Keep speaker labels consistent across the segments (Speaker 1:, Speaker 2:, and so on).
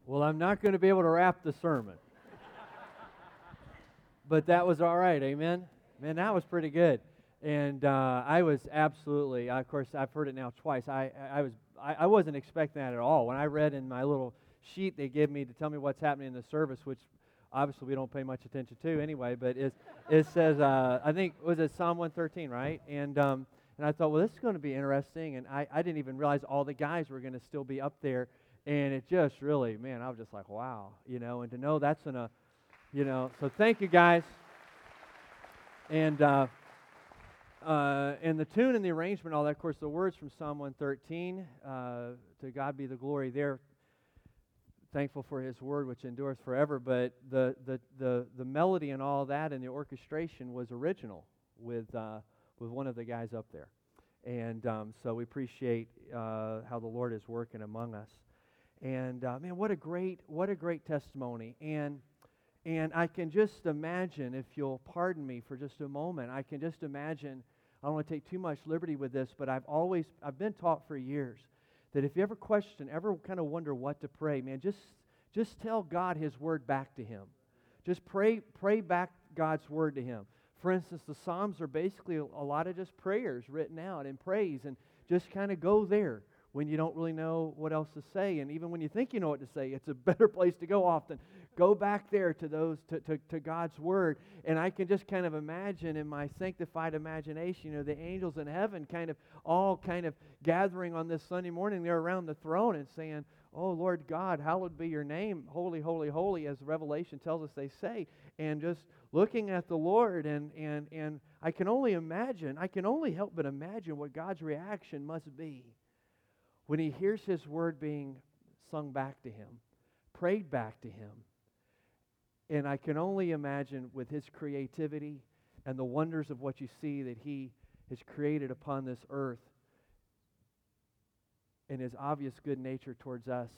Speaker 1: Well, I'm not going to be able to wrap the sermon. But that was all right, amen? Man, that was pretty good. And I was absolutely, of course, I've heard it now twice. I wasn't expecting that at all. When I read in my little sheet they gave me to tell me what's happening in the service, which obviously we don't pay much attention to anyway, but it says, I think, was it Psalm 113, right? And I thought, well, this is going to be interesting. And I didn't even realize all the guys were going to still be up there. And it just really, man, I was just like, wow, and to know that's so thank you guys. And the tune and the arrangement, all that, of course, the words from Psalm 113, to God be the glory there. Thankful for His word, which endureth forever. But the melody and all that and the orchestration was original with one of the guys up there. And so we appreciate how the Lord is working among us. And man, what a great testimony. And I can just imagine, if you'll pardon me for just a moment, I can just imagine, I don't want to take too much liberty with this, but I've been taught for years that if you ever kind of wonder what to pray, man, just tell God His word back to Him. Just pray back God's word to Him. For instance, the Psalms are basically a lot of just prayers written out and praise, and just kind of go there when you don't really know what else to say. And even when you think you know what to say, it's a better place to go often. Go back there to God's Word. And I can just kind of imagine in my sanctified imagination, the angels in heaven all gathering on this Sunday morning there around the throne and saying, "Oh, Lord God, hallowed be your name, holy, holy, holy," as Revelation tells us they say. And just looking at the Lord, and I can only help but imagine what God's reaction must be when He hears His word being sung back to Him, prayed back to Him. And I can only imagine with His creativity and the wonders of what you see that He has created upon this earth and His obvious good nature towards us,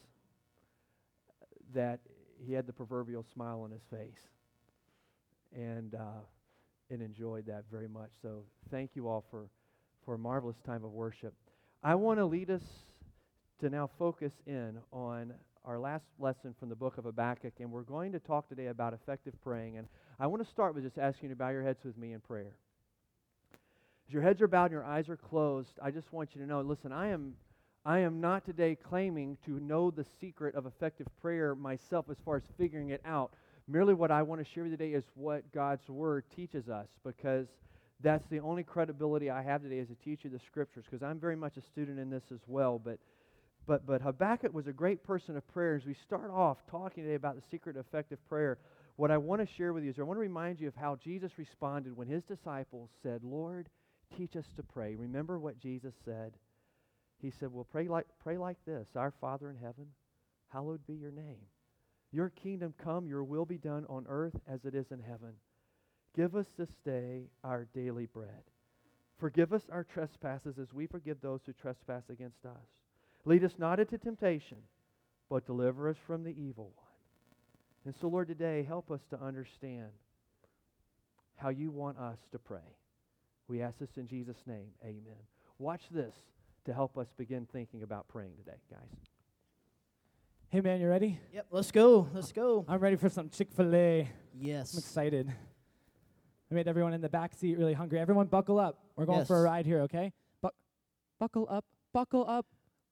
Speaker 1: that He had the proverbial smile on His face and enjoyed that very much. So thank you all for a marvelous time of worship. I want to lead us to now focus in on our last lesson from the book of Habakkuk, and we're going to talk today about effective praying. And I want to start with just asking you to bow your heads with me in prayer. As your heads are bowed and your eyes are closed, I just want you to know, listen, I am not today claiming to know the secret of effective prayer myself as far as figuring it out. Merely what I want to share with you today is what God's Word teaches us, because that's the only credibility I have today as a teacher of the Scriptures, because I'm very much a student in this as well. But Habakkuk was a great person of prayer. As we start off talking today about the secret of effective prayer, what I want to share with you is I want to remind you of how Jesus responded when His disciples said, "Lord, teach us to pray." Remember what Jesus said? He said, well, pray like this: "Our Father in heaven, hallowed be your name. Your kingdom come, your will be done on earth as it is in heaven. Give us this day our daily bread. Forgive us our trespasses as we forgive those who trespass against us. Lead us not into temptation, but deliver us from the evil one." And so, Lord, today, help us to understand how you want us to pray. We ask this in Jesus' name. Amen. Watch this to help us begin thinking about praying today, guys.
Speaker 2: Hey, man, you ready?
Speaker 3: Yep, let's go. Let's go.
Speaker 2: I'm ready for some Chick-fil-A.
Speaker 3: Yes.
Speaker 2: I'm excited. I made everyone in the back seat really hungry. Everyone buckle up. We're going
Speaker 3: Yes.
Speaker 2: for a ride here, okay? Buckle up. Buckle up.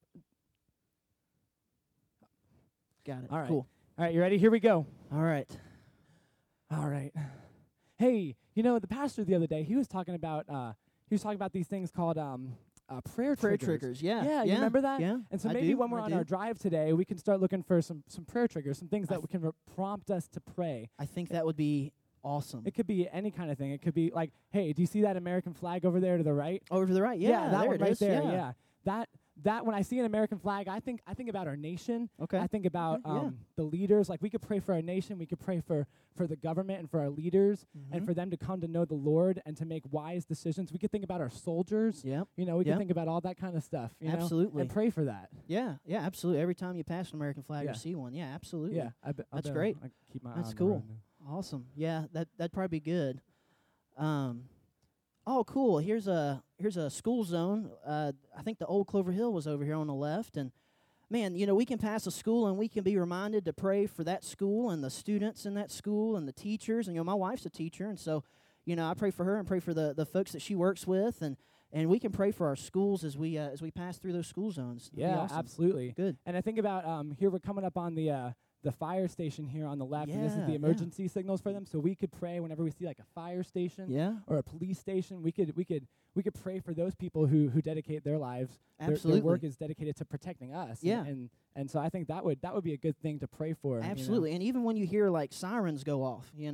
Speaker 3: Got it.
Speaker 2: All right.
Speaker 3: Cool.
Speaker 2: All right, you ready? Here we go.
Speaker 3: All right.
Speaker 2: All right. Hey, the pastor the other day, he was talking about these things called prayer triggers.
Speaker 3: Yeah.
Speaker 2: Yeah, you remember that?
Speaker 3: Yeah.
Speaker 2: And so
Speaker 3: I
Speaker 2: maybe
Speaker 3: do,
Speaker 2: when we're
Speaker 3: I
Speaker 2: on
Speaker 3: do.
Speaker 2: our drive today, we can start looking for some prayer triggers, some things that can prompt us to pray.
Speaker 3: I think that would be awesome.
Speaker 2: It could be any kind of thing. It could be like, hey, do you see that American flag over there to the right?
Speaker 3: Over to the right. Yeah,
Speaker 2: that
Speaker 3: there
Speaker 2: one
Speaker 3: it
Speaker 2: right
Speaker 3: is.
Speaker 2: there.
Speaker 3: Yeah.
Speaker 2: That when I see an American flag, I think about our nation.
Speaker 3: Okay.
Speaker 2: I think about
Speaker 3: Okay, yeah.
Speaker 2: the leaders. Like, we could pray for our nation. We could pray for the government and for our leaders and for them to come to know the Lord and to make wise decisions. We could think about our soldiers.
Speaker 3: Yep.
Speaker 2: We
Speaker 3: Yep.
Speaker 2: could think about all that kind of stuff.
Speaker 3: Absolutely.
Speaker 2: And pray for that.
Speaker 3: Yeah. Yeah. Absolutely. Every time you pass an American flag
Speaker 2: Yeah.
Speaker 3: or see one. Yeah. Absolutely.
Speaker 2: Yeah,
Speaker 3: That's great.
Speaker 2: I keep my eye
Speaker 3: That's
Speaker 2: on the
Speaker 3: cool.
Speaker 2: road.
Speaker 3: Awesome. Yeah. That'd probably be good. Oh, cool. Here's a school zone. I think the old Clover Hill was over here on the left, and man, we can pass a school and we can be reminded to pray for that school and the students in that school and the teachers. And, my wife's a teacher, and so, I pray for her and pray for the folks that she works with, and we can pray for our schools as we pass through those school zones. That'd be
Speaker 2: Yeah,
Speaker 3: awesome.
Speaker 2: absolutely.
Speaker 3: Good.
Speaker 2: And I think about here we're coming up on the fire station here on the left, and this is
Speaker 3: Yeah,
Speaker 2: the
Speaker 3: yeah.
Speaker 2: emergency signals for them. So we could pray whenever we see like a fire station
Speaker 3: Yeah,
Speaker 2: or a police station. We could pray for those people who dedicate their lives.
Speaker 3: absolutely.
Speaker 2: Their work is dedicated to protecting us.
Speaker 3: Yeah.
Speaker 2: And so I think that would be a good thing to pray for.
Speaker 3: Absolutely. And even when you hear like sirens go off, you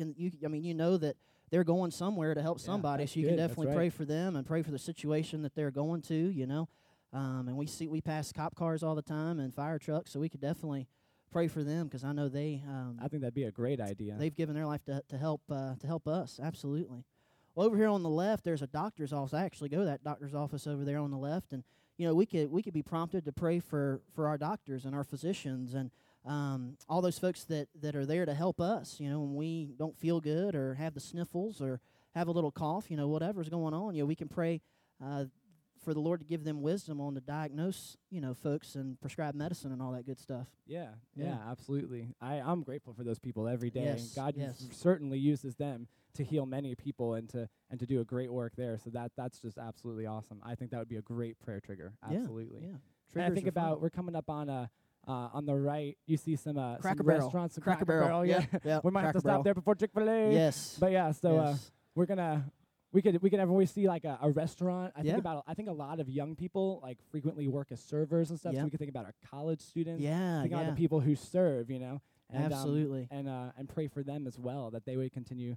Speaker 3: know that they're going somewhere to help
Speaker 2: Yeah,
Speaker 3: somebody,
Speaker 2: that's
Speaker 3: so you can
Speaker 2: good. That's
Speaker 3: definitely
Speaker 2: right.
Speaker 3: pray for them and pray for the situation that they're going to, and we pass cop cars all the time and fire trucks, so we could definitely pray for them, because I know
Speaker 2: I think that'd be a great idea.
Speaker 3: they've given their life to help us. Absolutely. Well, over here on the left, there's a doctor's office. I actually go to that doctor's office over there on the left, and we could be prompted to pray for our doctors and our physicians and all those folks that are there to help us. When we don't feel good or have the sniffles or have a little cough, whatever's going on, we can pray for the Lord to give them wisdom on to diagnose, folks and prescribe medicine and all that good stuff.
Speaker 2: Yeah,
Speaker 3: Yeah.
Speaker 2: absolutely. I'm grateful for those people every day.
Speaker 3: Yes,
Speaker 2: And God
Speaker 3: yes.
Speaker 2: certainly uses them to heal many people and to do a great work there. So that's just absolutely awesome. I think that would be a great prayer trigger. Absolutely.
Speaker 3: Yeah.
Speaker 2: And I
Speaker 3: Triggers
Speaker 2: think
Speaker 3: are fun.
Speaker 2: about we're coming up on the right. You see some
Speaker 3: Cracker
Speaker 2: some
Speaker 3: Barrel.
Speaker 2: restaurants, some
Speaker 3: Cracker Barrel.
Speaker 2: Yeah,
Speaker 3: Yeah.
Speaker 2: we might have to
Speaker 3: Cracker Barrel.
Speaker 2: stop there before Chick-fil-A.
Speaker 3: Yes.
Speaker 2: But yeah, so
Speaker 3: Yes.
Speaker 2: we're gonna. We could when we see like a restaurant. I
Speaker 3: Yeah.
Speaker 2: think a lot of young people like frequently work as servers and stuff.
Speaker 3: Yeah.
Speaker 2: So we could think about our college students.
Speaker 3: Yeah.
Speaker 2: Think about
Speaker 3: Yeah.
Speaker 2: the people who serve, and,
Speaker 3: Absolutely.
Speaker 2: and pray for them as well, that they would continue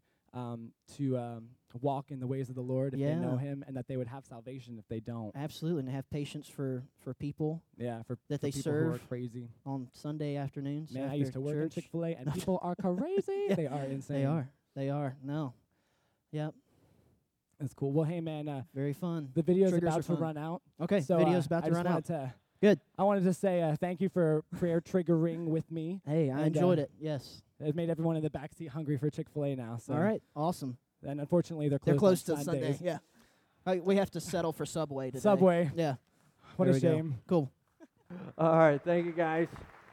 Speaker 2: to walk in the ways of the Lord if they know
Speaker 3: Yeah.
Speaker 2: Him, and that they would have salvation if they don't.
Speaker 3: Absolutely, and to have patience for people
Speaker 2: Yeah, for
Speaker 3: that
Speaker 2: for
Speaker 3: they
Speaker 2: people who are
Speaker 3: serve
Speaker 2: crazy.
Speaker 3: on Sunday afternoons.
Speaker 2: Man, I
Speaker 3: after
Speaker 2: used to work in
Speaker 3: church.
Speaker 2: Chick-fil-A, and people are crazy.
Speaker 3: Yeah.
Speaker 2: They are insane.
Speaker 3: They are. No. Yep.
Speaker 2: It's cool. Well, hey man,
Speaker 3: Very fun.
Speaker 2: the video's
Speaker 3: Triggers
Speaker 2: about
Speaker 3: are
Speaker 2: to
Speaker 3: fun.
Speaker 2: run out.
Speaker 3: Okay.
Speaker 2: So
Speaker 3: Video's about
Speaker 2: I
Speaker 3: to
Speaker 2: just
Speaker 3: run out.
Speaker 2: wanted to-
Speaker 3: Good.
Speaker 2: I wanted to say thank you for prayer triggering with me.
Speaker 3: Hey, I
Speaker 2: and,
Speaker 3: enjoyed it. Yes.
Speaker 2: It made everyone in the backseat hungry for Chick-fil-A now. So
Speaker 3: All right. Awesome.
Speaker 2: And unfortunately, they're
Speaker 3: They're
Speaker 2: closed
Speaker 3: close
Speaker 2: on
Speaker 3: to Sunday.
Speaker 2: Sundays.
Speaker 3: Yeah. All right, we have to settle for Subway today.
Speaker 2: Subway.
Speaker 3: Yeah.
Speaker 2: What
Speaker 3: There
Speaker 2: a
Speaker 3: we go.
Speaker 2: shame.
Speaker 3: Cool.
Speaker 1: All right, thank you guys.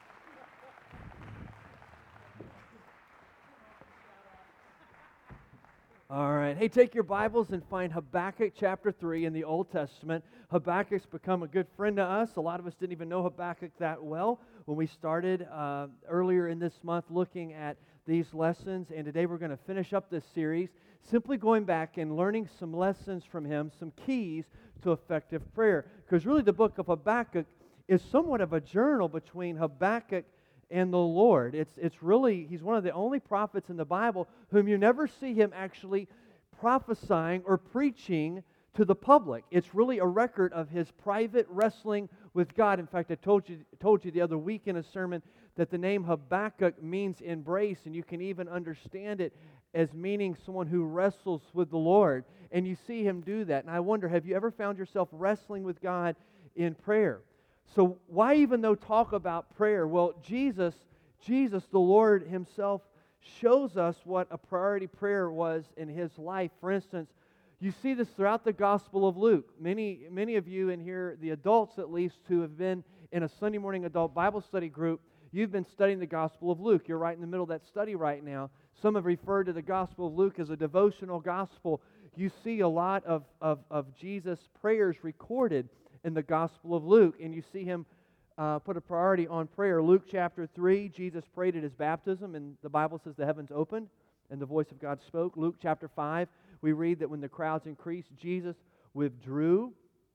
Speaker 1: All right. Hey, take your Bibles and find Habakkuk chapter 3 in the Old Testament. Habakkuk's become a good friend to us. A lot of us didn't even know Habakkuk that well when we started earlier in this month looking at these lessons. And today we're going to finish up this series, simply going back and learning some lessons from him, some keys to effective prayer. Because really the book of Habakkuk is somewhat of a journal between Habakkuk and the Lord. It's really, he's one of the only prophets in the Bible whom you never see him actually prophesying or preaching to the public. It's really a record of his private wrestling with God. In fact, I told you the other week in a sermon that the name Habakkuk means embrace, and you can even understand it as meaning someone who wrestles with the Lord. And you see him do that. And I wonder, have you ever found yourself wrestling with God in prayer? So why even though talk about prayer? Well, Jesus, the Lord himself, shows us what a priority prayer was in his life. For instance, you see this throughout the Gospel of Luke. Many of you in here, the adults at least, who have been in a Sunday morning adult Bible study group, you've been studying the Gospel of Luke. You're right in the middle of that study right now. Some have referred to the Gospel of Luke as a devotional gospel. You see a lot of Jesus' prayers recorded in the Gospel of Luke, and you see him put a priority on prayer. Luke chapter 3, Jesus prayed at his baptism, and the Bible says the heavens opened, and the voice of God spoke. Luke chapter 5, we read that when the crowds increased, Jesus withdrew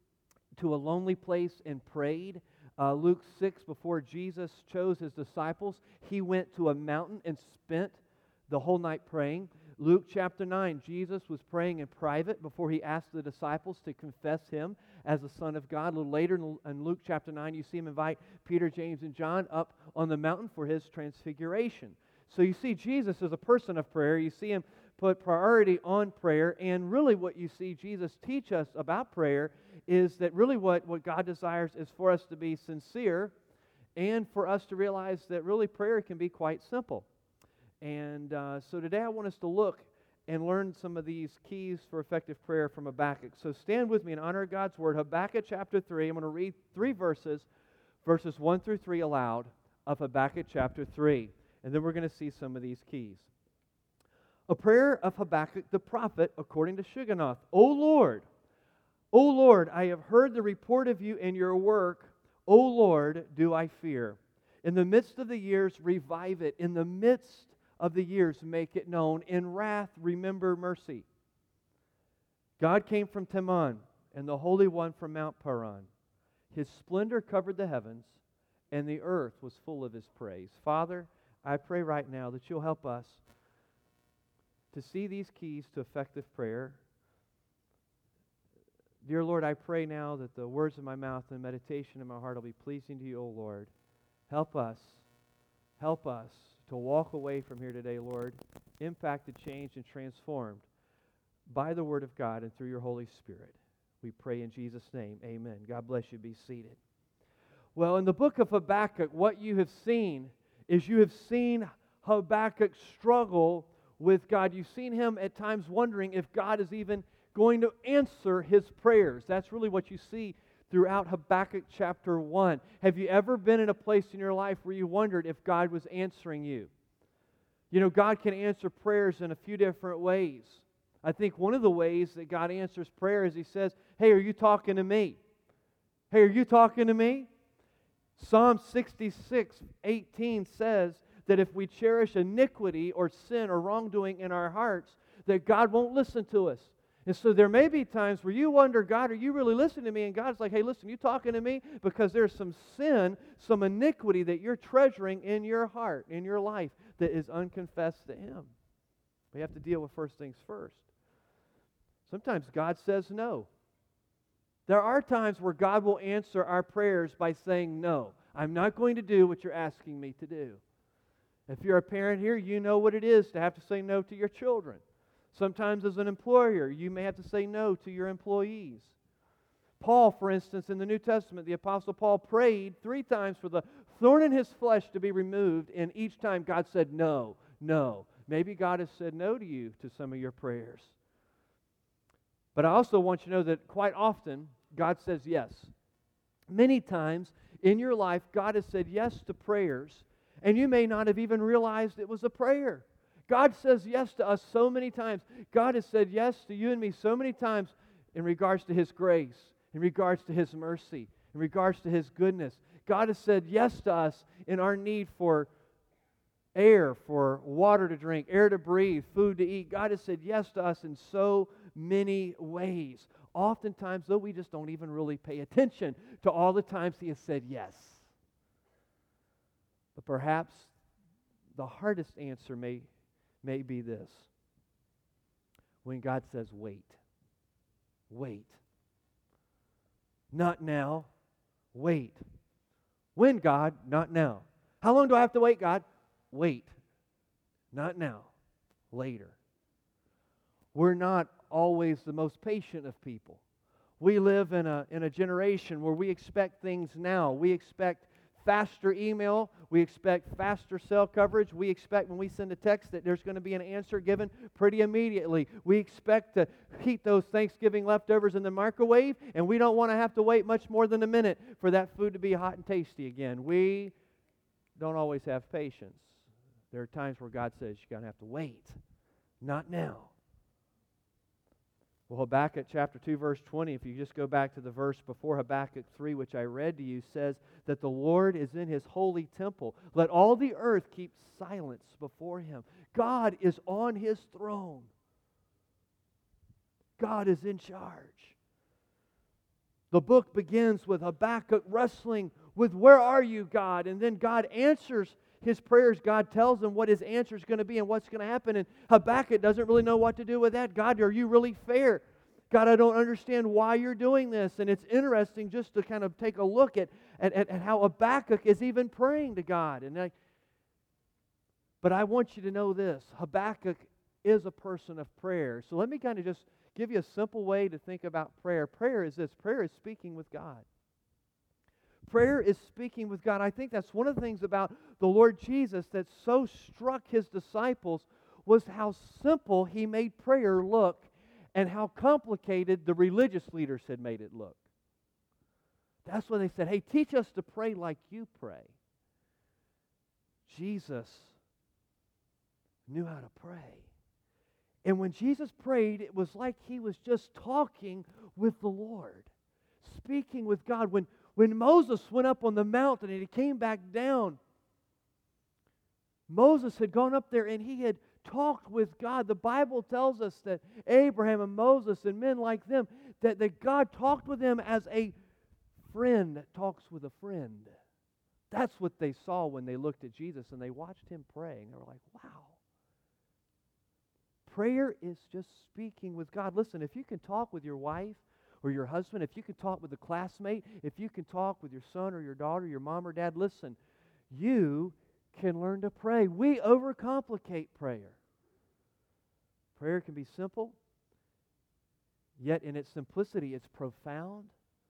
Speaker 1: to a lonely place and prayed. Luke 6, before Jesus chose his disciples, he went to a mountain and spent the whole night praying. Luke chapter 9, Jesus was praying in private before he asked the disciples to confess him as the Son of God. A little later in Luke chapter 9, you see him invite Peter, James, and John up on the mountain for his transfiguration. So you see Jesus as a person of prayer. You see him put priority on prayer. And really what you see Jesus teach us about prayer is that really what God desires is for us to be sincere and for us to realize that really prayer can be quite simple. And so today I want us to look and learn some of these keys for effective prayer from Habakkuk. So stand with me in honor of God's Word. Habakkuk chapter 3, I'm going to read 3 verses verses 1 through 3 aloud of Habakkuk chapter 3. And then we're going to see some of these keys. A prayer of Habakkuk the prophet according to Shigionoth. O Lord, I have heard the report of you and your work. O Lord, do I fear. In the midst of the years, revive it. In the midst of the years, make it known. In wrath, remember mercy. God came from Teman, and the Holy One from Mount Paran. His splendor covered the heavens, and the earth was full of His praise. Father, I pray right now that You'll help us to see these keys to effective prayer. Dear Lord, I pray now that the words of my mouth and the meditation of my heart will be pleasing to You, O Lord. Help us to walk away from here today, Lord, impacted, changed, and transformed by the Word of God and through Your Holy Spirit. We pray in Jesus' name. Amen. God bless you. Be seated. Well, in the book of Habakkuk, what you have seen is you have seen Habakkuk struggle with God. You've seen him at times wondering if God is even going to answer his prayers. That's really what you see throughout Habakkuk chapter 1. Have you ever been in a place in your life where you wondered if God was answering you? You know, God can answer prayers in a few different ways. I think one of the ways that God answers prayer is He says, hey, are you talking to me? Hey, are you talking to me? Psalm 66:18 says that if we cherish iniquity or sin or wrongdoing in our hearts, that God won't listen to us. And so there may be times where you wonder, God, are you really listening to me? And God's like, hey, listen, you talking to me? Because there's some sin, some iniquity that you're treasuring in your heart, in your life, that is unconfessed to Him. We have to deal with first things first. Sometimes God says no. There are times where God will answer our prayers by saying, no, I'm not going to do what you're asking me to do. If you're a parent here, you know what it is to have to say no to your children. Sometimes as an employer, you may have to say no to your employees. Paul, for instance, in the New Testament, the Apostle Paul prayed 3 times for the thorn in his flesh to be removed, and each time God said no, no. Maybe God has said no to you to some of your prayers. But I also want you to know that quite often, God says yes. Many times in your life, God has said yes to prayers, and you may not have even realized it was a prayer. God says yes to us so many times. God has said yes to you and me so many times in regards to His grace, in regards to His mercy, in regards to His goodness. God has said yes to us in our need for air, for water to drink, air to breathe, food to eat. God has said yes to us in so many ways. Oftentimes, though, we just don't even really pay attention to all the times He has said yes. But perhaps the hardest answer may be this. When God says, wait. Wait. Not now. Wait. When, God? Not now. How long do I have to wait, God? Wait. Not now. Later. We're not always the most patient of people. We live in a generation where we expect things now. We expect faster email. We expect faster cell coverage. We expect when we send a text that there's going to be an answer given pretty immediately. We expect to heat those Thanksgiving leftovers in the microwave, and we don't want to have to wait much more than a minute for that food to be hot and tasty again. We don't always have patience. There are times where God says you're going to have to wait. Not now. Well, Habakkuk chapter 2, verse 20, if you just go back to the verse before Habakkuk 3, which I read to you, says that the Lord is in His holy temple. Let all the earth keep silence before Him. God is on His throne. God is in charge. The book begins with Habakkuk wrestling with, where are you, God? And then God answers his prayers. God tells him what his answer is going to be and what's going to happen. And Habakkuk doesn't really know what to do with that. God, are you really fair? God, I don't understand why you're doing this. And it's interesting just to kind of take a look at how Habakkuk is even praying to God. But I want you to know this. Habakkuk is a person of prayer. So let me kind of just give you a simple way to think about prayer. Prayer is this. Prayer is speaking with God. Prayer is speaking with God. I think that's one of the things about the Lord Jesus that so struck His disciples was how simple He made prayer look and how complicated the religious leaders had made it look. That's why they said, hey, teach us to pray like you pray. Jesus knew how to pray. And when Jesus prayed, it was like he was just talking with the Lord, speaking with God. When Moses went up on the mountain and he came back down, Moses had gone up there and he had talked with God. The Bible tells us that Abraham and Moses and men like them, that God talked with them as a friend talks with a friend. That's what they saw when they looked at Jesus and they watched him pray. And they were like, wow. Prayer is just speaking with God. Listen, if you can talk with your wife or your husband, if you can talk with a classmate, if you can talk with your son or your daughter, your mom or dad, listen, you can learn to pray. We overcomplicate prayer. Prayer can be simple, yet in its simplicity, it's profound.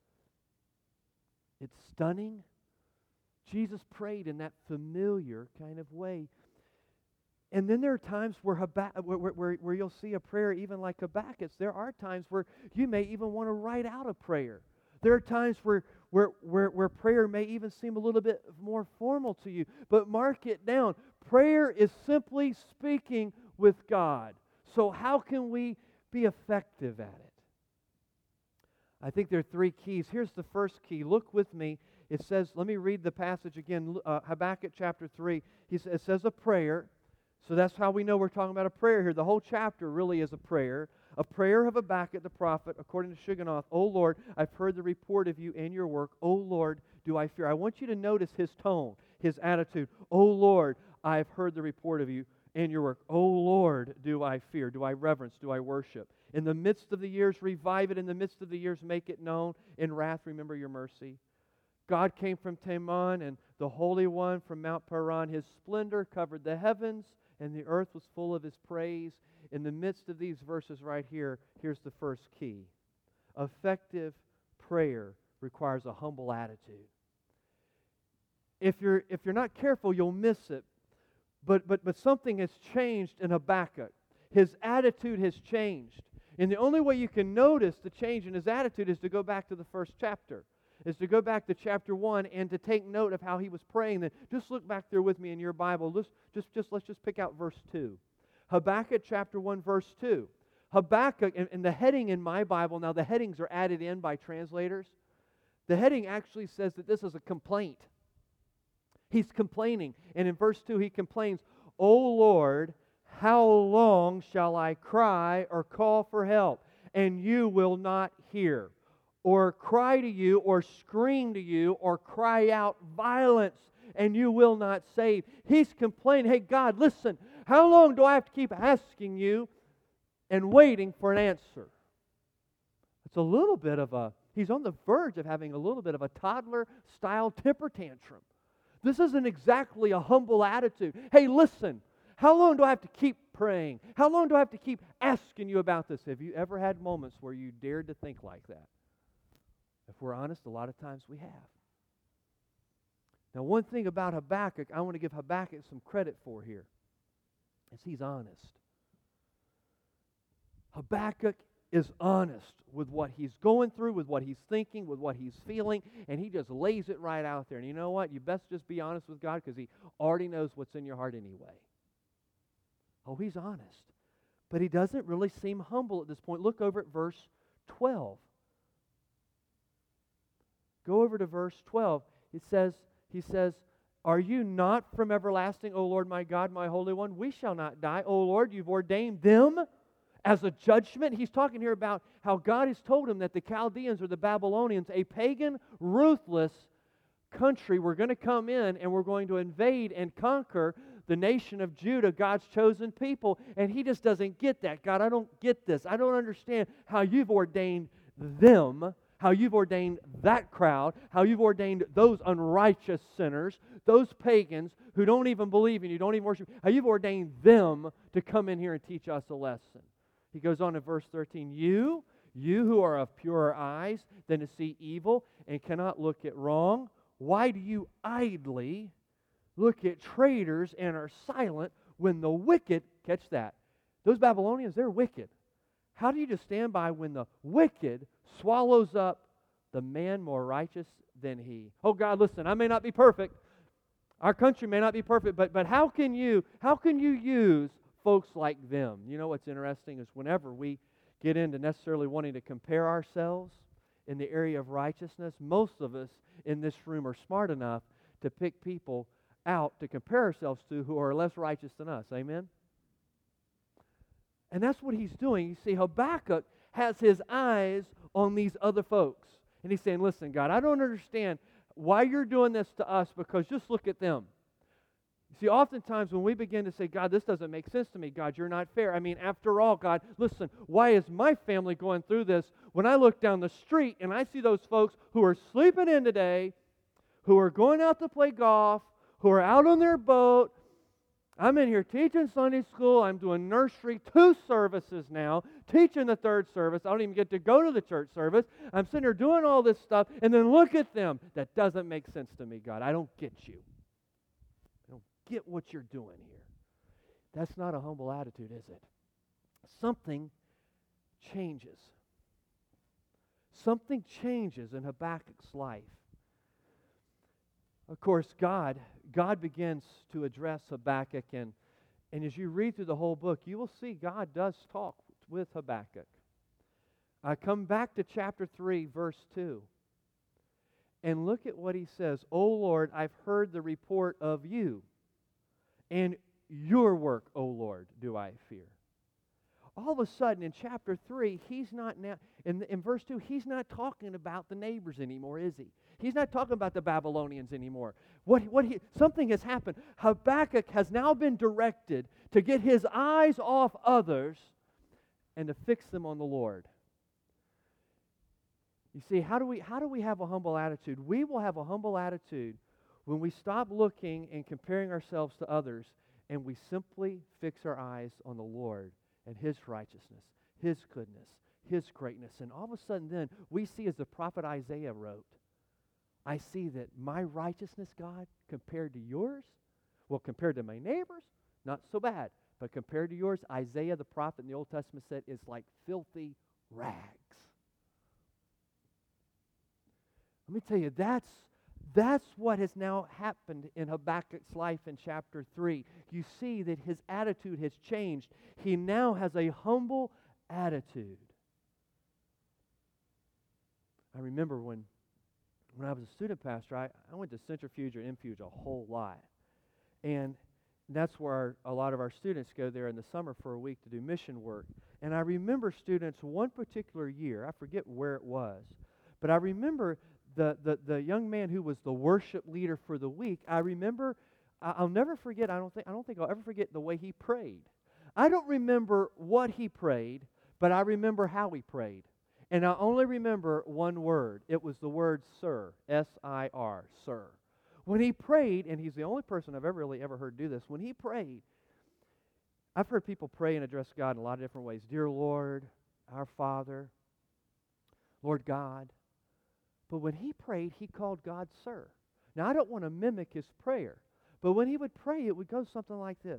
Speaker 1: It's stunning. Jesus prayed in that familiar kind of way. And then there are times where you'll see a prayer even like Habakkuk's. There are times where you may even want to write out a prayer. There are times where prayer may even seem a little bit more formal to you. But mark it down. Prayer is simply speaking with God. So how can we be effective at it? I think there are three keys. Here's the first key. Look with me. It says, let me read the passage again, Habakkuk chapter 3. It says a prayer. So that's how we know we're talking about a prayer here. The whole chapter really is a prayer of Habakkuk the prophet, according to Shigionoth. O Lord, I've heard the report of you and your work. O Lord, do I fear. I want you to notice his tone, his attitude. O Lord, I've heard the report of you and your work. O Lord, do I fear. Do I reverence. Do I worship. In the midst of the years, revive it. In the midst of the years, make it known. In wrath, remember your mercy. God came from Teman, and the Holy One from Mount Paran. His splendor covered the heavens, and the earth was full of His praise. In the midst of these verses right here, here's the first key. Effective prayer requires a humble attitude. If you're not careful, you'll miss it. But something has changed in Habakkuk. His attitude has changed. And the only way you can notice the change in his attitude is to go back to the first chapter. Is to go back to chapter 1 and to take note of how he was praying. Then just look back there with me in your Bible. Let's just pick out verse 2. Habakkuk chapter 1 verse 2. Habakkuk, and the heading in my Bible, now the headings are added in by translators. The heading actually says that this is a complaint. He's complaining. And in verse 2 he complains, O Lord, how long shall I cry or call for help, and you will not hear? Or cry to you, or scream to you, or cry out violence, and you will not save. He's complaining, hey God, listen, how long do I have to keep asking you and waiting for an answer? It's a little bit of he's on the verge of having a little bit of a toddler-style temper tantrum. This isn't exactly a humble attitude. Hey, listen, how long do I have to keep praying? How long do I have to keep asking you about this? Have you ever had moments where you dared to think like that? If we're honest, a lot of times we have. Now, one thing about Habakkuk, I want to give Habakkuk some credit for here, is he's honest. Habakkuk is honest with what he's going through, with what he's thinking, with what he's feeling, and he just lays it right out there. And you know what? You best just be honest with God because He already knows what's in your heart anyway. Oh, he's honest. But he doesn't really seem humble at this point. Look over at verse 12. Go over to verse 12. He says, are you not from everlasting, O Lord my God, my Holy One? We shall not die. O Lord, you've ordained them as a judgment. He's talking here about how God has told him that the Chaldeans or the Babylonians, a pagan, ruthless country, were going to come in and we're going to invade and conquer the nation of Judah, God's chosen people. And he just doesn't get that. God, I don't get this. I don't understand how you've ordained them, how you've ordained that crowd, how you've ordained those unrighteous sinners, those pagans who don't even believe in you, don't even worship, how you've ordained them to come in here and teach us a lesson. He goes on in verse 13, you who are of purer eyes than to see evil and cannot look at wrong, why do you idly look at traitors and are silent when the wicked, catch that, those Babylonians, they're wicked. How do you just stand by when the wicked swallows up the man more righteous than he. Oh God, listen, I may not be perfect. Our country may not be perfect, but how can you use folks like them? You know what's interesting is whenever we get into necessarily wanting to compare ourselves in the area of righteousness, most of us in this room are smart enough to pick people out to compare ourselves to who are less righteous than us. Amen? And that's what he's doing. You see, Habakkuk has his eyes on these other folks. And he's saying, listen, God, I don't understand why you're doing this to us, because just look at them. You see, oftentimes when we begin to say, God, this doesn't make sense to me. God, you're not fair. I mean, after all, God, listen, why is my family going through this when I look down the street and I see those folks who are sleeping in today, who are going out to play golf, who are out on their boat. I'm in here teaching Sunday school. I'm doing nursery, 2 services now, teaching the 3rd service. I don't even get to go to the church service. I'm sitting here doing all this stuff, and then look at them. That doesn't make sense to me, God. I don't get you. I don't get what you're doing here. That's not a humble attitude, is it? Something changes. Something changes in Habakkuk's life. Of course, God begins to address Habakkuk, and as you read through the whole book, you will see God does talk with Habakkuk. I come back to chapter 3, verse 2, and look at what he says. O Lord, I've heard the report of you, and your work, O Lord, do I fear. All of a sudden, in chapter 3, he's not now, in verse 2, he's not talking about the neighbors anymore, is he? He's not talking about the Babylonians anymore. Something has happened. Habakkuk has now been directed to get his eyes off others and to fix them on the Lord. You see, how do we have a humble attitude? We will have a humble attitude when we stop looking and comparing ourselves to others, and we simply fix our eyes on the Lord and His righteousness, His goodness, His greatness. And all of a sudden then, we see, as the prophet Isaiah wrote, I see that my righteousness, God, compared to yours, well, compared to my neighbors, not so bad. But compared to yours, Isaiah the prophet in the Old Testament said, is like filthy rags. Let me tell you, that's what has now happened in Habakkuk's life in chapter 3. You see that his attitude has changed. He now has a humble attitude. I remember when I was a student pastor, I went to Centrifuge or Infuge a whole lot. And that's where a lot of our students go there in the summer for a week to do mission work. And I remember students one particular year, I forget where it was, but I remember the young man who was the worship leader for the week. I remember, I'll never forget, I don't think I'll ever forget the way he prayed. I don't remember what he prayed, but I remember how he prayed. And I only remember one word. It was the word sir, S-I-R, sir. When he prayed, and he's the only person I've ever heard do this, when he prayed, I've heard people pray and address God in a lot of different ways. Dear Lord, our Father, Lord God. But when he prayed, he called God sir. Now, I don't want to mimic his prayer, but when he would pray, it would go something like this.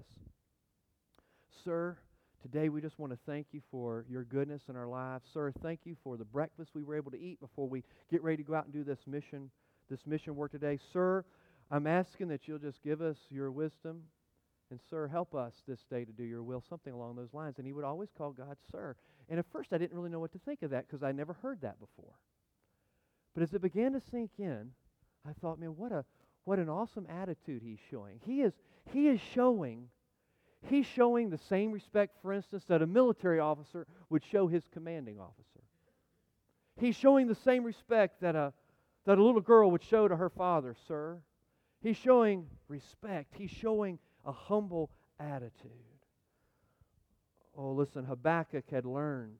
Speaker 1: Sir, today we just want to thank you for your goodness in our lives. Sir, thank you for the breakfast we were able to eat before we get ready to go out and do this mission work today. Sir, I'm asking that you'll just give us your wisdom. And sir, help us this day to do your will, something along those lines. And he would always call God sir. And at first I didn't really know what to think of that because I never heard that before. But as it began to sink in, I thought, man, what an awesome attitude he's showing. He's showing the same respect, for instance, that a military officer would show his commanding officer. He's showing the same respect that a little girl would show to her father, sir. He's showing respect. He's showing a humble attitude. Oh, listen, Habakkuk had learned.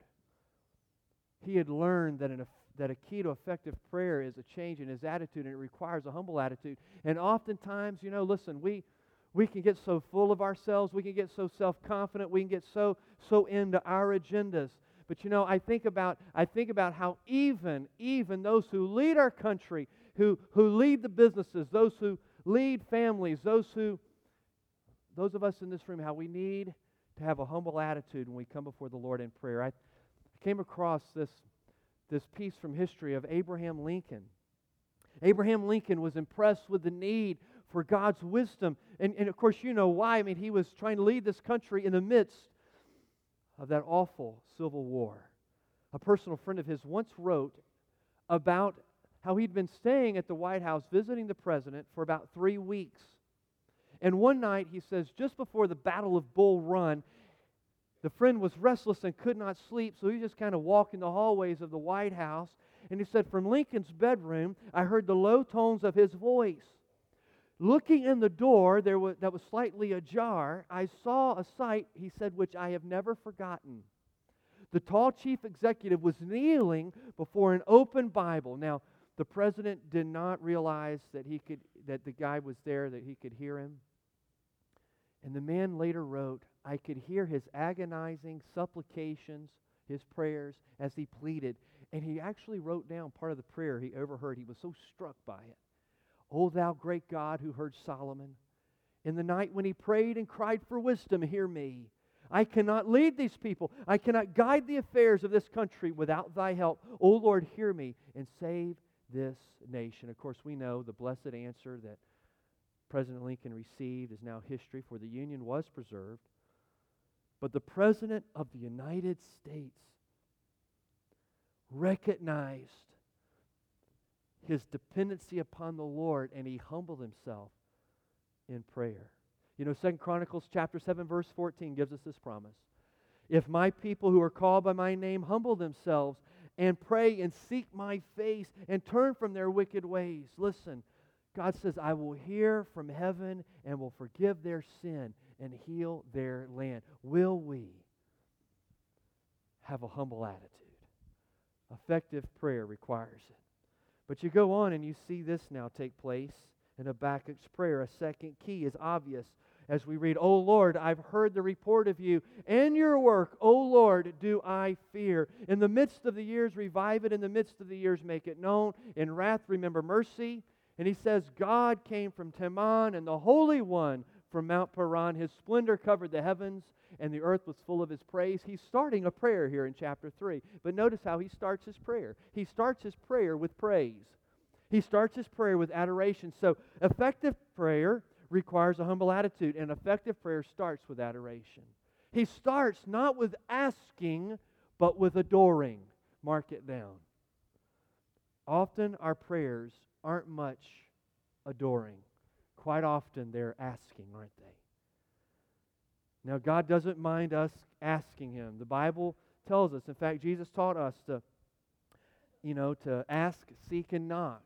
Speaker 1: He had learned that a key to effective prayer is a change in his attitude, and it requires a humble attitude. And oftentimes, listen, we can get so full of ourselves, we can get so self-confident, we can get so into our agendas. But I think about how even those who lead our country, who lead the businesses, those who lead families, those of us in this room, how we need to have a humble attitude when we come before the Lord in prayer. I came across this piece from history of Abraham Lincoln. Abraham Lincoln was impressed with the need for God's wisdom. And of course, you know why. I mean, he was trying to lead this country in the midst of that awful Civil War. A personal friend of his once wrote about how he'd been staying at the White House visiting the president for about 3 weeks. And one night, he says, just before the Battle of Bull Run, the friend was restless and could not sleep, so he just kind of walked in the hallways of the White House. And he said, from Lincoln's bedroom, I heard the low tones of his voice. Looking in the door that was slightly ajar, I saw a sight, he said, which I have never forgotten. The tall chief executive was kneeling before an open Bible. Now, the president did not realize that the guy was there, that he could hear him. And the man later wrote, I could hear his agonizing supplications, his prayers, as he pleaded. And he actually wrote down part of the prayer he overheard. He was so struck by it. O thou great God who heard Solomon, in the night when he prayed and cried for wisdom, hear me. I cannot lead these people. I cannot guide the affairs of this country without thy help. O Lord, hear me and save this nation. Of course, we know the blessed answer that President Lincoln received is now history, for the Union was preserved. But the President of the United States recognized his dependency upon the Lord, and he humbled himself in prayer. You know, 2 Chronicles chapter 7, verse 14 gives us this promise. If my people who are called by my name humble themselves and pray and seek my face and turn from their wicked ways. Listen, God says, I will hear from heaven and will forgive their sin and heal their land. Will we have a humble attitude? Effective prayer requires it. But you go on and you see this now take place in Habakkuk's prayer. A second key is obvious as we read, O Lord, I've heard the report of you and your work. O Lord, do I fear. In the midst of the years, revive it. In the midst of the years, make it known. In wrath, remember mercy. And he says, God came from Teman, and the Holy One from Mount Paran. His splendor covered the heavens, and the earth was full of His praise. He's starting a prayer here in chapter 3. But notice how he starts his prayer. He starts his prayer with praise. He starts his prayer with adoration. So effective prayer requires a humble attitude, and effective prayer starts with adoration. He starts not with asking, but with adoring. Mark it down. Often our prayers aren't much adoring. Quite often they're asking, aren't they? Now, God doesn't mind us asking Him. The Bible tells us, in fact, Jesus taught us to ask, seek, and knock.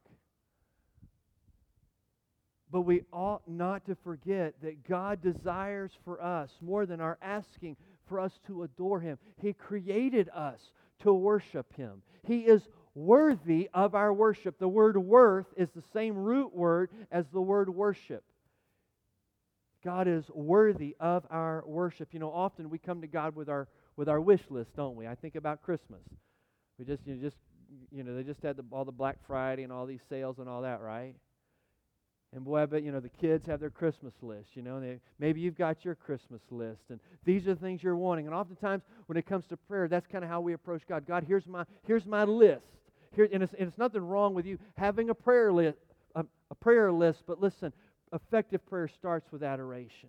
Speaker 1: But we ought not to forget that God desires for us, more than our asking, for us to adore Him. He created us to worship Him. He is worthy of our worship. The word worth is the same root word as the word worship. God is worthy of our worship. You know, often we come to God with our wish list, don't we? I think about Christmas. They just had all the Black Friday and all these sales and all that, right? And boy, I bet, the kids have their Christmas list, maybe you've got your Christmas list, and these are the things you're wanting. And oftentimes, when it comes to prayer, that's kind of how we approach God. God, here's my list. And it's nothing wrong with you having a prayer list, but listen, effective prayer starts with adoration.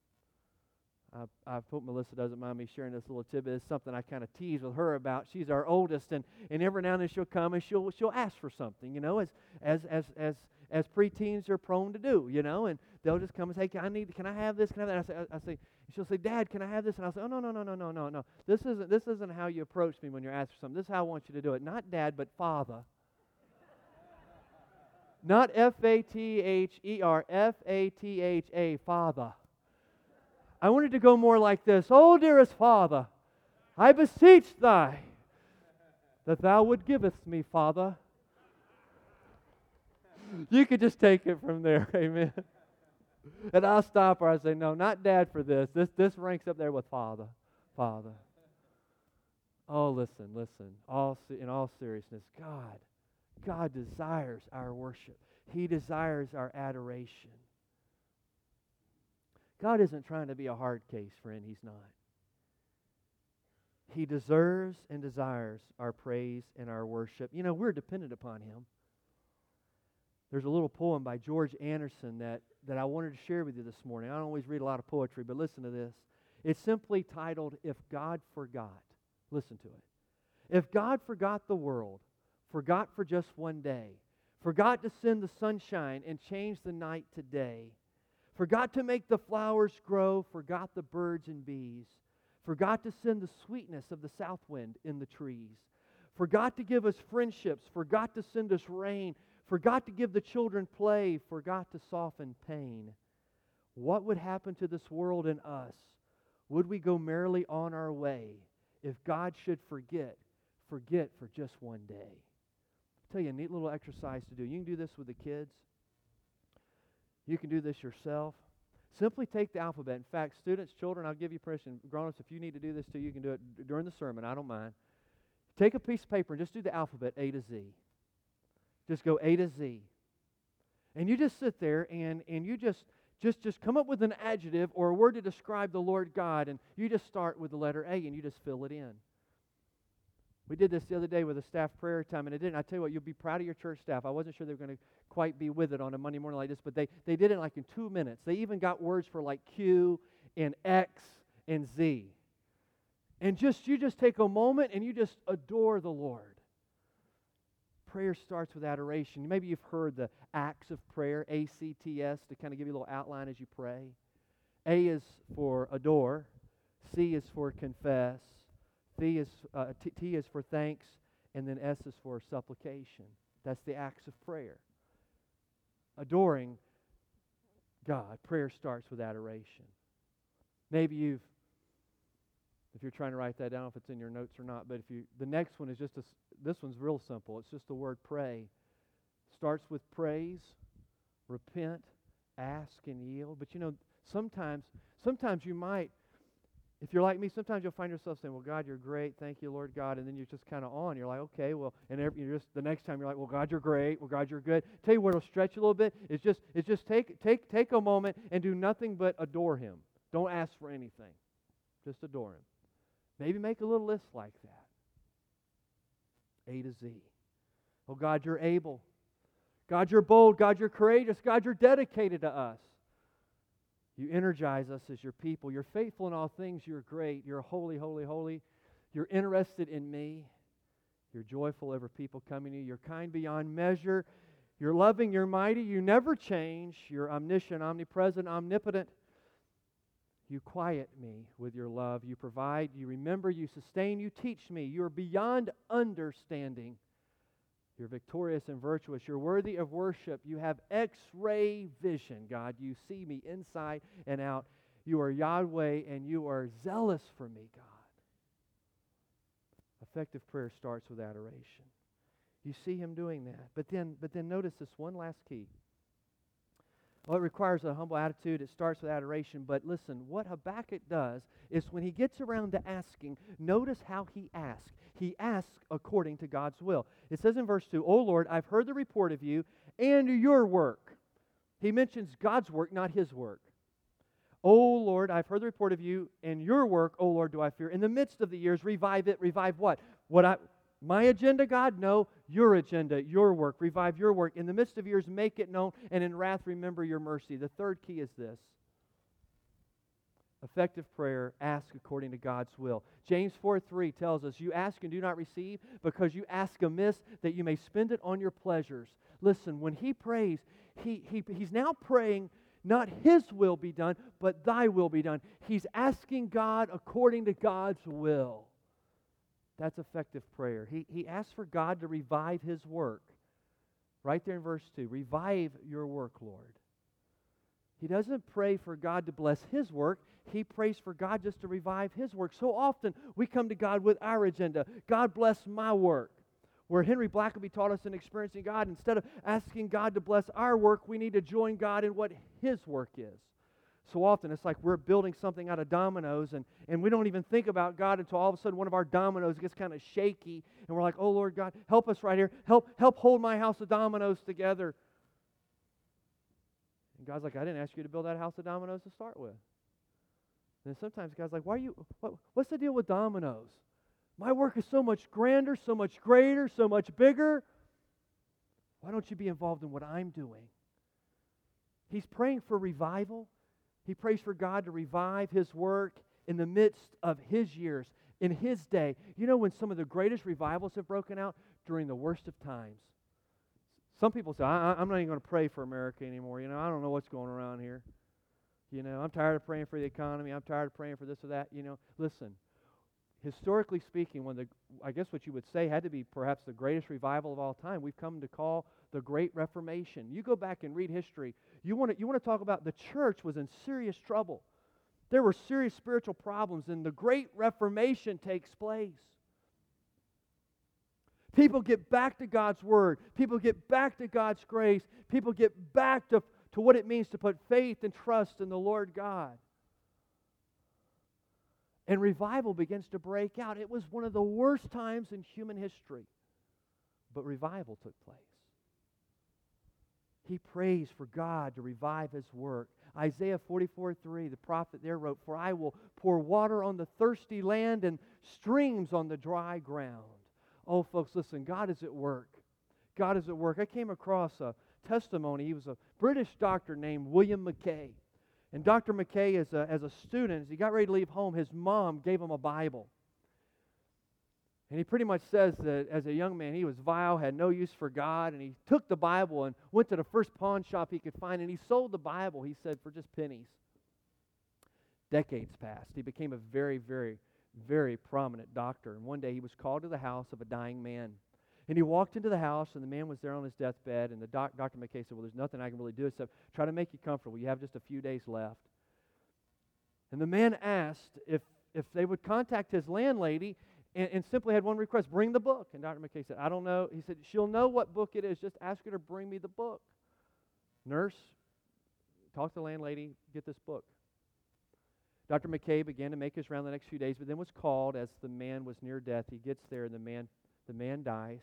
Speaker 1: I hope Melissa doesn't mind me sharing this little tidbit. It's something I kind of tease with her about. She's our oldest, and every now and then she'll come and she'll ask for something, as preteens are prone to do, and they'll just come and say, can I have this? Can I have that? I say, she'll say, Dad, can I have this? And I'll say, oh, no. This isn't how you approach me when you're asked for something. This is how I want you to do it. Not Dad, but Father. Not F-A-T-H-E-R, F-A-T-H-A, Father. I wanted to go more like this. Oh, dearest Father, I beseech Thee that Thou would giveth me, Father. You could just take it from there, amen. And I'll stop her. I say, no, not Dad for this. This ranks up there with Father. Father. Oh, listen. In all seriousness, God desires our worship. He desires our adoration. God isn't trying to be a hard case, friend. He's not. He deserves and desires our praise and our worship. We're dependent upon Him. There's a little poem by George Anderson that I wanted to share with you this morning. I don't always read a lot of poetry, but listen to this. It's simply titled, If God Forgot. Listen to it. If God forgot the world, forgot for just one day, forgot to send the sunshine and change the night to day, forgot to make the flowers grow, forgot the birds and bees, forgot to send the sweetness of the south wind in the trees, forgot to give us friendships, forgot to send us rain, forgot to give the children play, forgot to soften pain. What would happen to this world and us? Would we go merrily on our way if God should forget for just one day? I'll tell you a neat little exercise to do. You can do this with the kids. You can do this yourself. Simply take the alphabet. In fact, students, children, I'll give you permission. Grown-ups, if you need to do this too, you can do it during the sermon. I don't mind. Take a piece of paper and just do the alphabet A to Z. Just go A to Z. And you just sit there and you just come up with an adjective or a word to describe the Lord God, and you just start with the letter A and you just fill it in. We did this the other day with a staff prayer time, and it didn't. I tell you what, you'll be proud of your church staff. I wasn't sure they were going to quite be with it on a Monday morning like this, but they did it like in 2 minutes. They even got words for like Q and X and Z. And you just take a moment and you just adore the Lord. Prayer starts with adoration. Maybe you've heard the acts of prayer, ACTS, to kind of give you a little outline as you pray. A is for adore. C is for confess. T is for thanks. And then S is for supplication. That's the acts of prayer. Adoring God. Prayer starts with adoration. Maybe if you're trying to write that down, if it's in your notes or not, but the next one is this one's real simple. It's just the word pray. Starts with praise, repent, ask, and yield. But sometimes you might, if you're like me, sometimes you'll find yourself saying, well, God, you're great. Thank you, Lord God. And then you're just kind of on. You're like, okay, well, and the next time you're like, well, God, you're great. Well, God, you're good. Tell you what will stretch you a little bit. It's just take a moment and do nothing but adore Him. Don't ask for anything. Just adore Him. Maybe make a little list like that. A to Z. Oh, God, you're able. God, you're bold. God, you're courageous. God, you're dedicated to us. You energize us as your people. You're faithful in all things. You're great. You're holy, holy, holy. You're interested in me. You're joyful over people coming to you. You're kind beyond measure. You're loving. You're mighty. You never change. You're omniscient, omnipresent, omnipotent. You quiet me with your love. You provide. You remember. You sustain. You teach me. You are beyond understanding. You're victorious and virtuous. You're worthy of worship. You have X-ray vision, God. You see me inside and out. You are Yahweh, and you are zealous for me, God. Effective prayer starts with adoration. You see Him doing that. But then notice this one last key. Well, it requires a humble attitude. It starts with adoration. But listen, what Habakkuk does is when he gets around to asking, notice how he asks. He asks according to God's will. It says in verse 2, O Lord, I've heard the report of you and your work. He mentions God's work, not his work. O Lord, I've heard the report of you and your work, O Lord, do I fear. In the midst of the years, revive it. Revive what? My agenda, God? No, your agenda, your work. Revive your work. In the midst of years, make it known, and in wrath, remember your mercy. The third key is this. Effective prayer, ask according to God's will. James 4:3 tells us, you ask and do not receive because you ask amiss that you may spend it on your pleasures. Listen, when he prays, he's now praying not his will be done, but thy will be done. He's asking God according to God's will. That's effective prayer. He asks for God to revive his work. Right there in verse 2. Revive your work, Lord. He doesn't pray for God to bless his work. He prays for God just to revive his work. So often we come to God with our agenda. God bless my work. Where Henry Blackaby taught us in Experiencing God, instead of asking God to bless our work, we need to join God in what his work is. So often it's like we're building something out of dominoes and we don't even think about God until all of a sudden one of our dominoes gets kind of shaky and we're like, oh Lord God, help us right here. Help hold my house of dominoes together. And God's like, I didn't ask you to build that house of dominoes to start with. And sometimes God's like, what's the deal with dominoes? My work is so much grander, so much greater, so much bigger. Why don't you be involved in what I'm doing? He's praying for revival. He prays for God to revive His work in the midst of His years, in His day. You know when some of the greatest revivals have broken out? During the worst of times. Some people say, I'm not even going to pray for America anymore. I don't know what's going around here. I'm tired of praying for the economy. I'm tired of praying for this or that. Listen, historically speaking, I guess what you would say had to be perhaps the greatest revival of all time, we've come to call the Great Reformation. You go back and read history. You want to talk about the church was in serious trouble. There were serious spiritual problems, and the Great Reformation takes place. People get back to God's Word. People get back to God's grace. People get back to what it means to put faith and trust in the Lord God. And revival begins to break out. It was one of the worst times in human history, but revival took place. He prays for God to revive His work. Isaiah 44:3, the prophet there wrote, "For I will pour water on the thirsty land and streams on the dry ground." Oh, folks, listen, God is at work. God is at work. I came across a testimony. He was a British doctor named William Mackay. And Dr. Mackay, as a student, as he got ready to leave home, his mom gave him a Bible. And he pretty much says that as a young man, he was vile, had no use for God, and he took the Bible and went to the first pawn shop he could find, and he sold the Bible, he said, for just pennies. Decades passed. He became a very, very, very prominent doctor. And one day he was called to the house of a dying man. And he walked into the house, and the man was there on his deathbed, and Dr. Mackay said, "Well, there's nothing I can really do except try to make you comfortable. You have just a few days left." And the man asked if they would contact his landlady and simply had one request, bring the book. And Dr. Mackay said, "I don't know." He said, "She'll know what book it is. Just ask her to bring me the book." Nurse, talk to the landlady, get this book. Dr. Mackay began to make his round the next few days, but then was called as the man was near death. He gets there, and the man dies.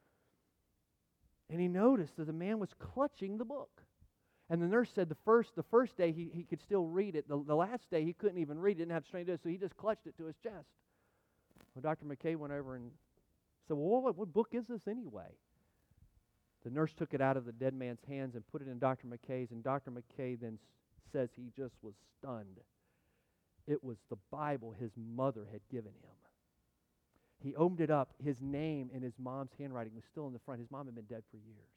Speaker 1: And he noticed that the man was clutching the book. And the nurse said the first day he could still read it. The last day he couldn't even read it, didn't have strength to do it, so he just clutched it to his chest. Well, Dr. Mackay went over and said, "Well, what book is this anyway?" The nurse took it out of the dead man's hands and put it in Dr. Mackay's, and Dr. Mackay then says he just was stunned. It was the Bible his mother had given him. He opened it up. His name in his mom's handwriting was still in the front. His mom had been dead for years.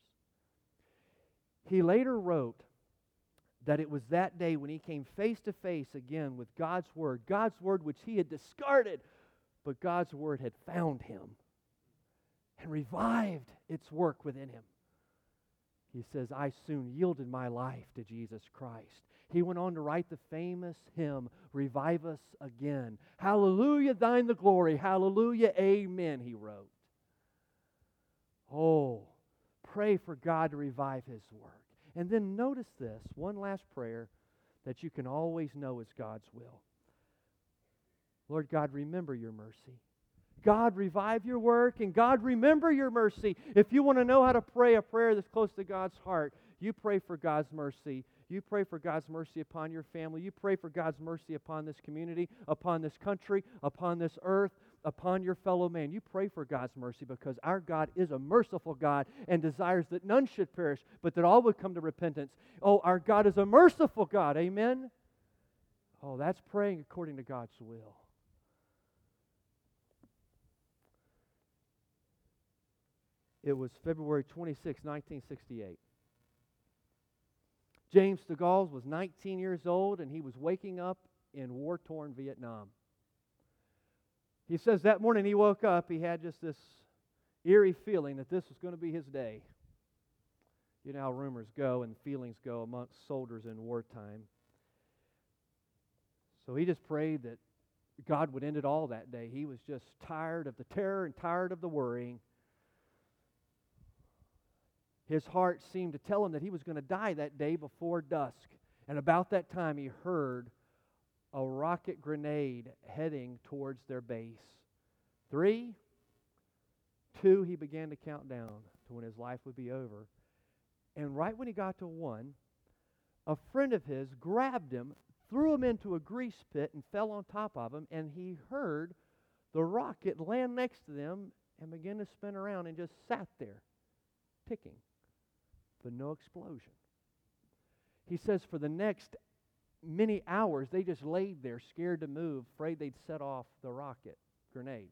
Speaker 1: He later wrote that it was that day when he came face to face again with God's Word which he had discarded, but God's Word had found him and revived its work within him. He says, "I soon yielded my life to Jesus Christ." He went on to write the famous hymn, "Revive Us Again." "Hallelujah, thine the glory. Hallelujah, amen," he wrote. Oh, pray for God to revive His work. And then notice this, one last prayer that you can always know is God's will. Lord God, remember your mercy. God, revive your work, and God, remember your mercy. If you want to know how to pray a prayer that's close to God's heart, you pray for God's mercy. You pray for God's mercy upon your family. You pray for God's mercy upon this community, upon this country, upon this earth, upon your fellow man. You pray for God's mercy because our God is a merciful God and desires that none should perish, but that all would come to repentance. Oh, our God is a merciful God. Amen? Oh, that's praying according to God's will. It was February 26, 1968. James de Gaulle was 19 years old, and he was waking up in war-torn Vietnam. He says that morning he woke up, he had just this eerie feeling that this was going to be his day. You know how rumors go and feelings go amongst soldiers in wartime. So he just prayed that God would end it all that day. He was just tired of the terror and tired of the worrying. His heart seemed to tell him that he was going to die that day before dusk. And about that time, he heard a rocket grenade heading towards their base. 3, 2, he began to count down to when his life would be over. And right when he got to 1, a friend of his grabbed him, threw him into a grease pit, and fell on top of him. And he heard the rocket land next to them and begin to spin around and just sat there, ticking. but no explosion. He says for the next many hours, they just laid there, scared to move, afraid they'd set off the rocket grenade.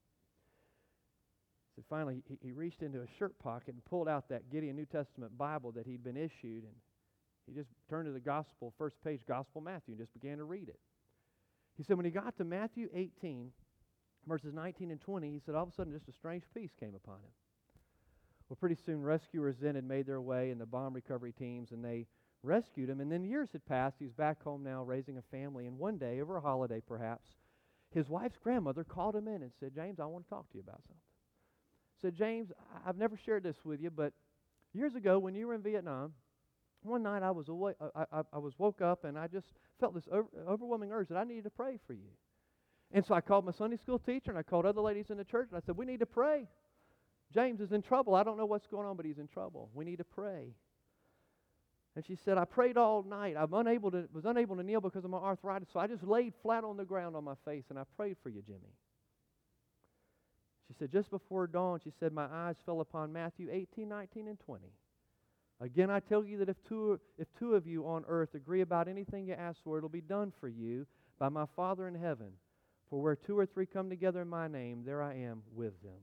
Speaker 1: So finally, he reached into his shirt pocket and pulled out that Gideon New Testament Bible that he'd been issued, and he just turned to the gospel, first page, Gospel Matthew, and just began to read it. He said when he got to Matthew 18, verses 19 and 20, he said all of a sudden just a strange peace came upon him. Well, pretty soon rescuers then had made their way in the bomb recovery teams, and they rescued him. And then years had passed. He was back home now raising a family. And one day, over a holiday perhaps, his wife's grandmother called him in and said, James, I want to talk to you about something. Said, James, I've never shared this with you, but years ago when you were in Vietnam, one night I was woke up and I just felt this overwhelming urge that I needed to pray for you. And so I called my Sunday school teacher and I called other ladies in the church and I said, we need to pray. James is in trouble. I don't know what's going on, but he's in trouble. We need to pray. And she said, I prayed all night. I was unable to kneel because of my arthritis, so I just laid flat on the ground on my face and I prayed for you, Jimmy. She said, just before dawn, she said, my eyes fell upon Matthew 18, 19, and 20. Again, I tell you that if two of you on earth agree about anything you ask for, it'll be done for you by my Father in heaven. For where two or three come together in my name, there I am with them.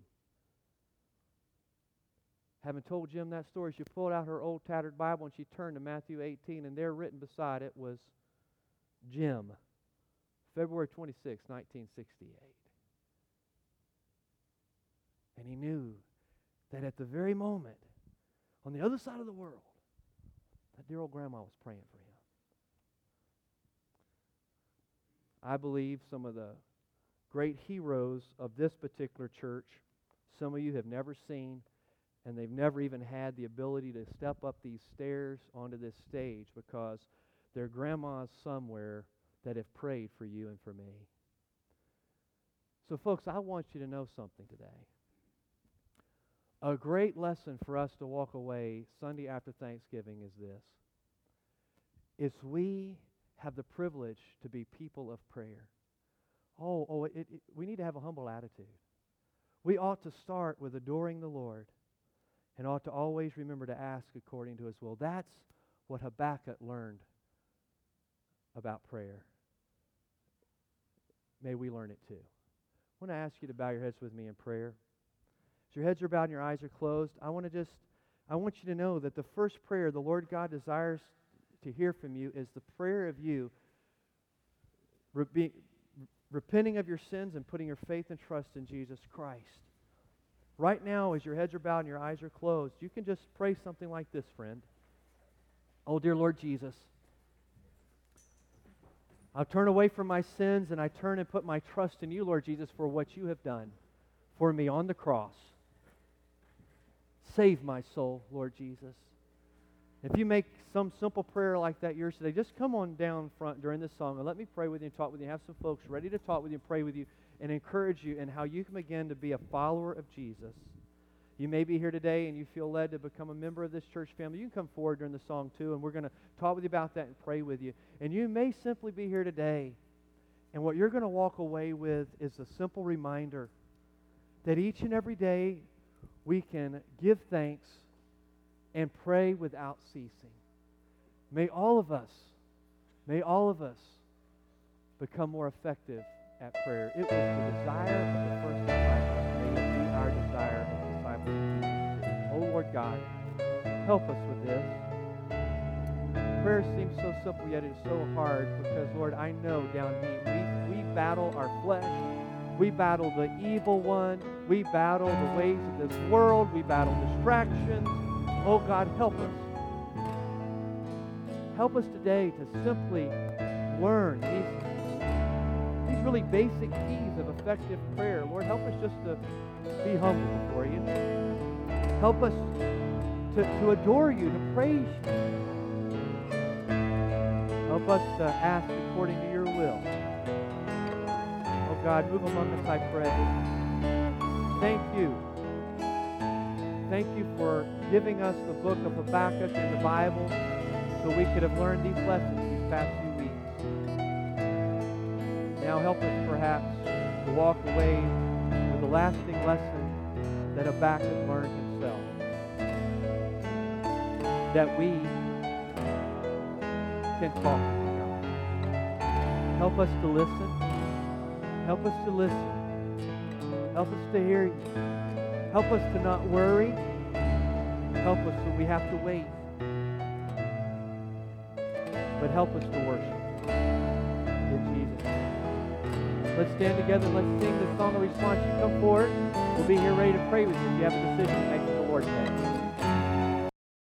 Speaker 1: Having told Jim that story, she pulled out her old tattered Bible and she turned to Matthew 18, and there written beside it was Jim, February 26, 1968. And he knew that at the very moment, on the other side of the world, that dear old grandma was praying for him. I believe some of the great heroes of this particular church, some of you have never seen, and they've never even had the ability to step up these stairs onto this stage because their grandmas somewhere that have prayed for you and for me. So folks, I want you to know something today. A great lesson for us to walk away Sunday after Thanksgiving is this. It's we have the privilege to be people of prayer. We need to have a humble attitude. We ought to start with adoring the Lord and ought to always remember to ask according to His will. That's what Habakkuk learned about prayer. May we learn it too. I want to ask you to bow your heads with me in prayer. As your heads are bowed and your eyes are closed, I want you to know that the first prayer the Lord God desires to hear from you is the prayer of you repenting of your sins and putting your faith and trust in Jesus Christ. Right now, as your heads are bowed and your eyes are closed, you can just pray something like this, friend. Oh, dear Lord Jesus, I turn away from my sins and I turn and put my trust in you, Lord Jesus, for what you have done for me on the cross. Save my soul, Lord Jesus. If you make some simple prayer like that yours today, just come on down front during this song and let me pray with you and talk with you. Have some folks ready to talk with you and pray with you and encourage you in how you can begin to be a follower of Jesus. You may be here today and you feel led to become a member of this church family. You can come forward during the song too, and we're going to talk with you about that and pray with you. And you may simply be here today, and what you're going to walk away with is a simple reminder that each and every day we can give thanks and pray without ceasing. May all of us become more effective at prayer. It was the desire of the first disciples. May it be our desire as disciples of Jesus. Oh Lord God, help us with this. Prayer seems so simple, yet it is so hard because, Lord, I know down deep we battle our flesh. We battle the evil one. We battle the ways of this world. We battle distractions. Oh God, help us. Help us today to simply learn these really basic keys of effective prayer. Lord, help us just to be humble before you. Help us to adore you, to praise you. Help us to ask according to your will. Oh God, move among us, I pray. Thank you. Thank you for giving us the book of Habakkuk in the Bible so we could have learned these lessons these past few weeks. Now help us perhaps to walk away with a lasting lesson that Habakkuk learned himself. that we can talk to you, God. Help us to listen. Help us to listen. Help us to hear you. Help us to not worry. Help us when we have to wait. But help us to worship. In Jesus' name. Let's stand together and let's sing the song of response. You come forward. We'll be here ready to pray with you if you have a decision to make with the Lord today.